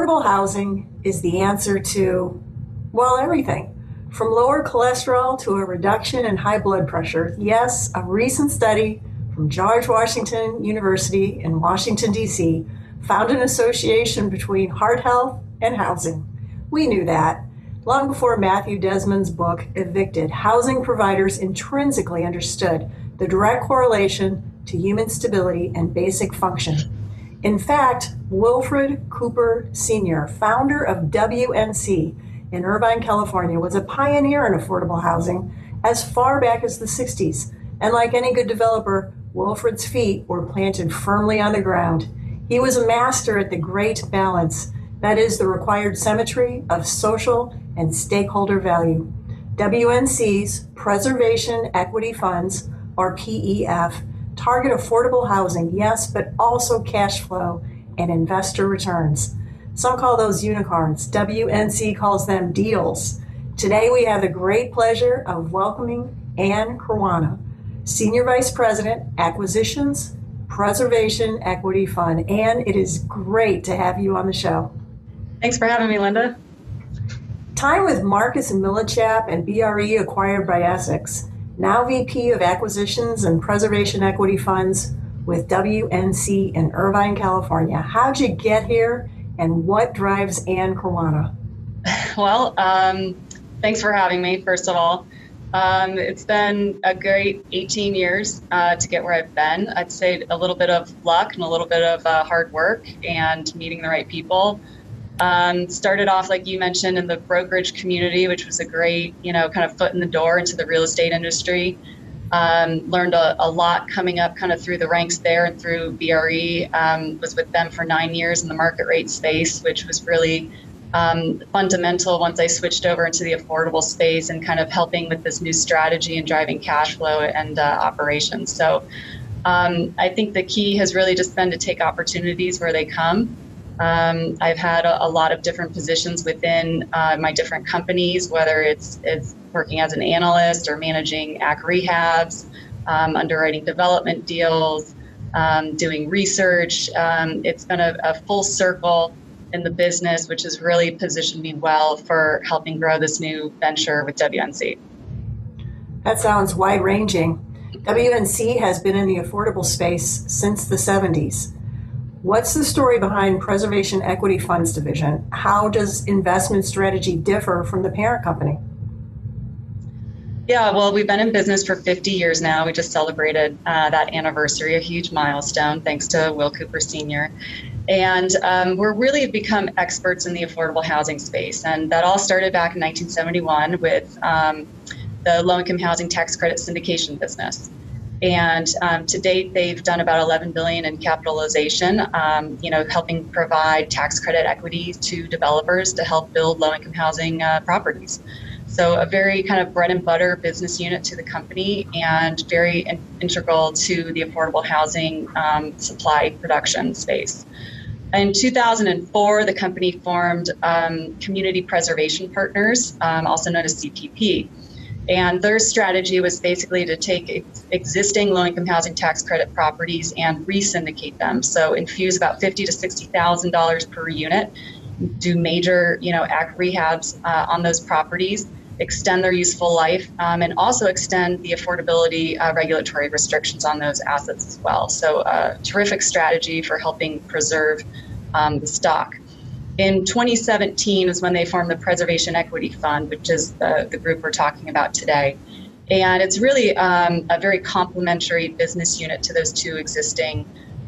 Affordable housing is the answer to, well, everything. From lower cholesterol to a reduction in high blood pressure. Yes, a recent study from George Washington University in Washington, D.C. found an association between heart health and housing. We knew that. Long before Matthew Desmond's book, Evicted, housing providers intrinsically understood the direct correlation to human stability and basic function. In fact, Wilfred Cooper Sr., founder of WNC in Irvine, California, was a pioneer in affordable housing as far back as the 60s. And like any good developer, Wilfred's feet were planted firmly on the ground. He was a master at the great balance, that is, the required symmetry of social and stakeholder value. WNC's Preservation Equity Funds, or PEF, target affordable housing, yes, but also cash flow and investor returns. Some call those unicorns. WNC calls them deals. Today we have the great pleasure of welcoming Ann Caruana, Senior Vice President, Acquisitions, Preservation Equity Fund. Ann, it is great to have you on the show. Thanks for having me, Linda. Time with Marcus and Millichap and BRE acquired by Essex. Now VP of Acquisitions and Preservation Equity Funds with WNC in Irvine, California. How'd you get here and what drives Ann Caruana? Well, thanks for having me, first of all. It's been a great 18 years to get where I've been. I'd say a little bit of luck and a little bit of hard work and meeting the right people. Started off, like you mentioned, in the brokerage community, which was a great, kind of foot in the door into the real estate industry. Learned a lot coming up kind of through the ranks there and through BRE. Was with them for 9 years in the market rate space, which was really fundamental once I switched over into the affordable space and kind of helping with this new strategy and driving cash flow and operations. So I think the key has really just been to take opportunities where they come. I've had a lot of different positions within my different companies, whether it's working as an analyst or managing AC rehabs, underwriting development deals, doing research. It's been a full circle in the business, which has really positioned me well for helping grow this new venture with WNC. That sounds wide-ranging. WNC has been in the affordable space since the 70s. What's the story behind Preservation Equity Funds division? How does investment strategy differ from the parent company? Yeah, well, we've been in business for 50 years now. We just celebrated that anniversary, a huge milestone, thanks to Will Cooper Sr. And we're really become experts in the affordable housing space. And that all started back in 1971 with the low-income housing tax credit syndication business. And to date, they've done about $11 billion in capitalization, helping provide tax credit equity to developers to help build low-income housing properties. So a very kind of bread and butter business unit to the company and very integral to the affordable housing supply production space. In 2004, the company formed Community Preservation Partners, also known as CPP. And their strategy was basically to take existing low-income housing tax credit properties and re-syndicate them. So infuse about $50,000 to $60,000 per unit, do major, AC rehabs on those properties, extend their useful life, and also extend the affordability regulatory restrictions on those assets as well. So a terrific strategy for helping preserve the stock. In 2017 is when they formed the Preservation Equity Fund, which is the group we're talking about today. And it's really a very complementary business unit to those two existing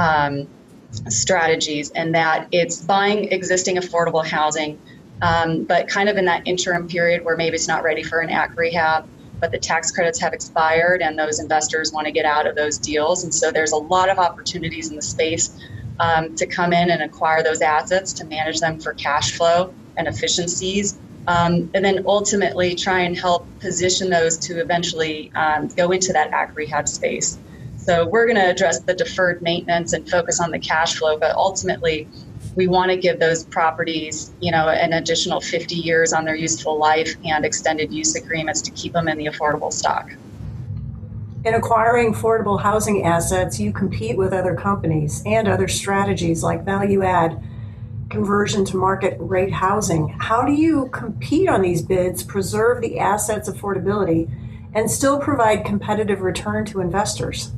strategies, in that it's buying existing affordable housing, but kind of in that interim period where maybe it's not ready for an AC rehab, but the tax credits have expired and those investors want to get out of those deals. And so there's a lot of opportunities in the space to come in and acquire those assets, to manage them for cash flow and efficiencies, and then ultimately try and help position those to eventually go into that AC rehab space. So we're going to address the deferred maintenance and focus on the cash flow, but ultimately we want to give those properties, an additional 50 years on their useful life and extended use agreements to keep them in the affordable stock. In acquiring affordable housing assets, you compete with other companies and other strategies like value add. conversion to market rate housing. How do you compete on these bids, preserve the asset's affordability, and still provide competitive return to investors?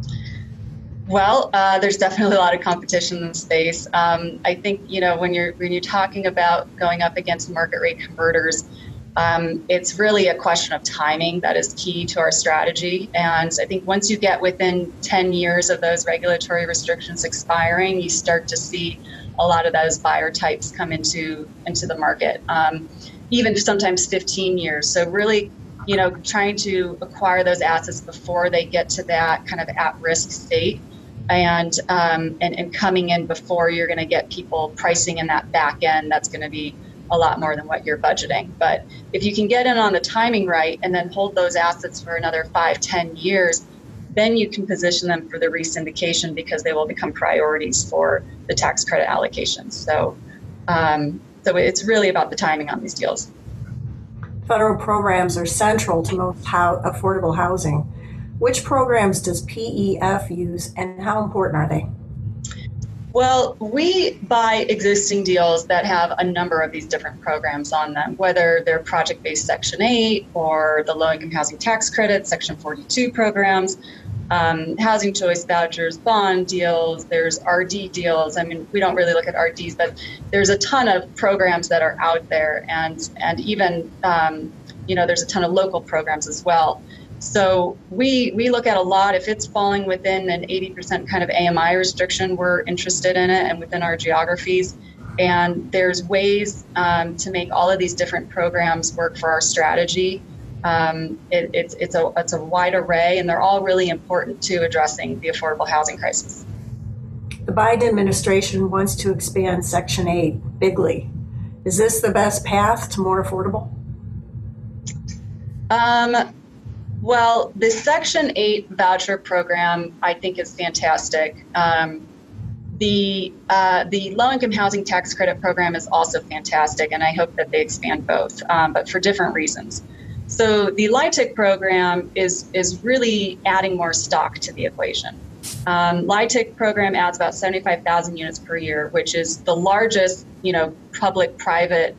Well, there's definitely a lot of competition in the space. I think when you're talking about going up against market rate converters, it's really a question of timing that is key to our strategy. And I think once you get within 10 years of those regulatory restrictions expiring, you start to see a lot of those buyer types come into the market, even sometimes 15 years. So really, trying to acquire those assets before they get to that kind of at-risk state, and coming in before you're going to get people pricing in that back end, that's going to be a lot more than what you're budgeting. But if you can get in on the timing right and then hold those assets for another 5-10 years, then you can position them for the resyndication because they will become priorities for the tax credit allocations. So it's really about the timing on these deals. Federal programs are central to most affordable housing. Which programs does PEF use and how important are they? Well, we buy existing deals that have a number of these different programs on them, whether they're project-based Section 8 or the low-income housing tax credit, Section 42 programs, housing choice vouchers, bond deals, there's RD deals. I mean, we don't really look at RDs, but there's a ton of programs that are out there, and even, there's a ton of local programs as well. So we look at a lot. If it's falling within an 80% kind of AMI restriction, we're interested in it and within our geographies. And there's ways to make all of these different programs work for our strategy. It's a wide array, and they're all really important to addressing the affordable housing crisis. The Biden administration wants to expand Section 8 bigly. Is this the best path to more affordable? Well, the Section 8 voucher program, I think, is fantastic. The low-income housing tax credit program is also fantastic, and I hope that they expand both, but for different reasons. So the LIHTC program is really adding more stock to the equation. LIHTC program adds about 75,000 units per year, which is the largest, public-private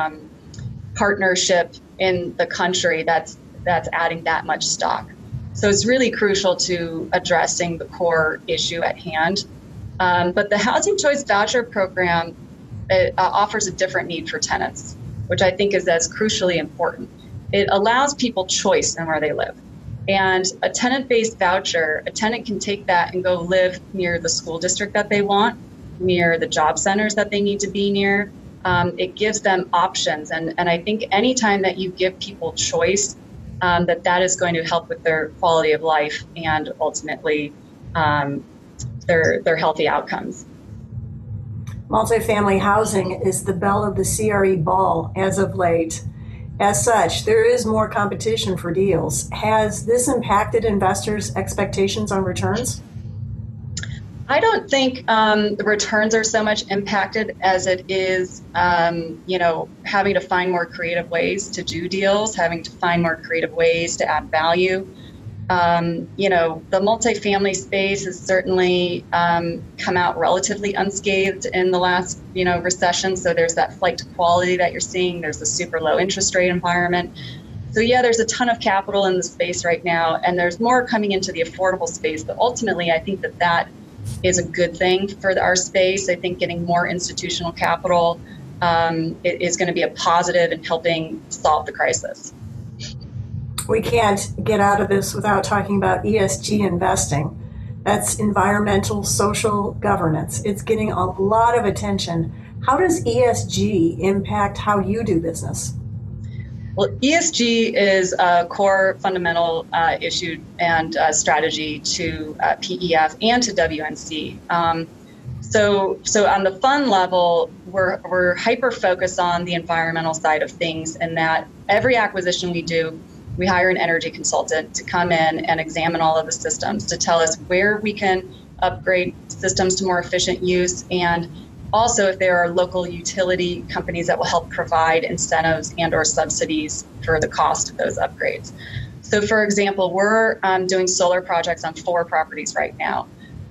partnership in the country that's adding that much stock. So it's really crucial to addressing the core issue at hand. But the Housing Choice Voucher Program offers a different need for tenants, which I think is as crucially important. It allows people choice in where they live. And a tenant-based voucher, a tenant can take that and go live near the school district that they want, near the job centers that they need to be near. It gives them options. And I think anytime that you give people choice, that is going to help with their quality of life and ultimately their healthy outcomes. Multifamily housing is the belle of the CRE ball as of late. As such, there is more competition for deals. Has this impacted investors' expectations on returns? I don't think the returns are so much impacted as it is, having to find more creative ways to do deals, having to find more creative ways to add value. The multifamily space has certainly come out relatively unscathed in the last, recession. So there's that flight to quality that you're seeing. There's the super low interest rate environment. So yeah, there's a ton of capital in the space right now, and there's more coming into the affordable space. But ultimately, I think that is a good thing for our space. I think getting more institutional capital is going to be a positive in helping solve the crisis. We can't get out of this without talking about ESG investing. That's environmental, social governance. It's getting a lot of attention. How does ESG impact how you do business? Well, ESG is a core fundamental issue and strategy to PEF and to WNC. So on the fund level, we're hyper focused on the environmental side of things, and that every acquisition we do, we hire an energy consultant to come in and examine all of the systems to tell us where we can upgrade systems to more efficient use, and also if there are local utility companies that will help provide incentives and or subsidies for the cost of those upgrades. So for example, we're doing solar projects on 4 properties right now.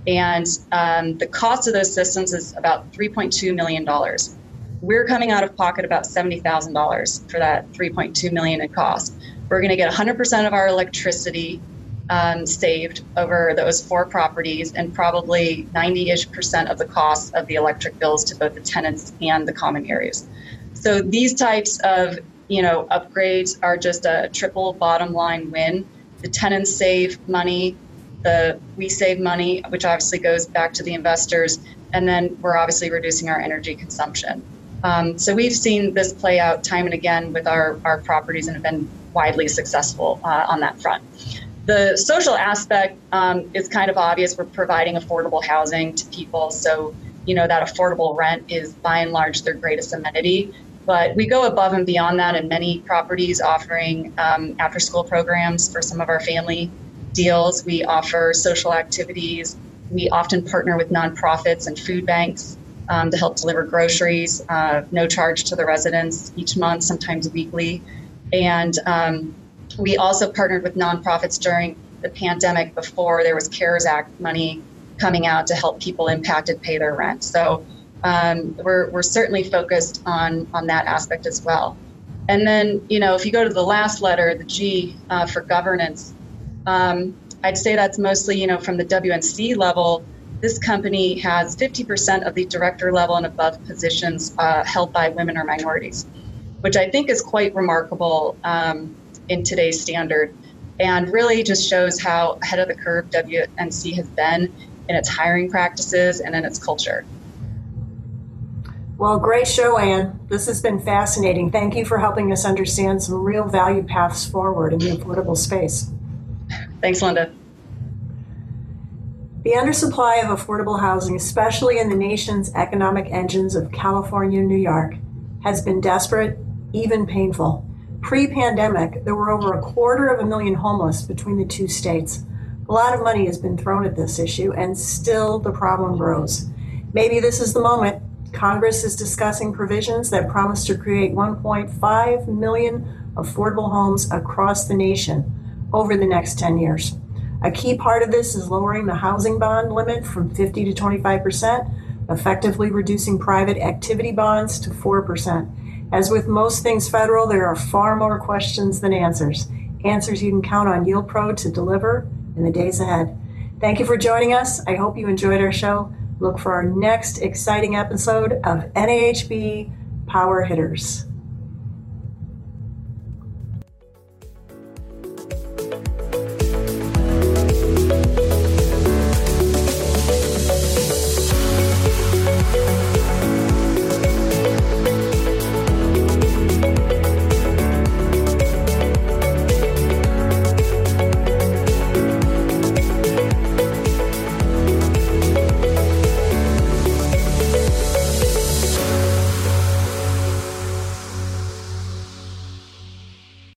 And the cost of those systems is about $3.2 million. We're coming out of pocket about $70,000 for that $3.2 million in cost. We're going to get 100% of our electricity saved over those 4 properties, and probably 90-ish% of the cost of the electric bills to both the tenants and the common areas. So these types of upgrades are just a triple bottom line win. The tenants save money, we save money, which obviously goes back to the investors, and then we're obviously reducing our energy consumption. So we've seen this play out time and again with our properties and have been widely successful on that front. The social aspect is kind of obvious. We're providing affordable housing to people. So, that affordable rent is by and large their greatest amenity. But we go above and beyond that in many properties, offering after-school programs for some of our family deals. We offer social activities. We often partner with nonprofits and food banks to help deliver groceries, no charge to the residents each month, sometimes weekly. And we also partnered with nonprofits during the pandemic before there was CARES Act money coming out to help people impacted pay their rent. So we're certainly focused on that aspect as well. And then, if you go to the last letter, the G for governance, I'd say that's mostly, from the WNC level. This company has 50% of the director level and above positions held by women or minorities, which I think is quite remarkable in today's standard, and really just shows how ahead of the curve WNC has been in its hiring practices and in its culture. Well, great show, Ann. This has been fascinating. Thank you for helping us understand some real value paths forward in the affordable space. Thanks, Linda. The undersupply of affordable housing, especially in the nation's economic engines of California and New York, has been desperate, even painful. Pre-pandemic, there were over 250,000 homeless between the 2 states. A lot of money has been thrown at this issue, and still the problem grows. Maybe this is the moment. Congress is discussing provisions that promise to create 1.5 million affordable homes across the nation over the next 10 years. A key part of this is lowering the housing bond limit from 50 to 25%, effectively reducing private activity bonds to 4%. As with most things federal, there are far more questions than answers. Answers you can count on YieldPro to deliver in the days ahead. Thank you for joining us. I hope you enjoyed our show. Look for our next exciting episode of NAHB Power Hitters.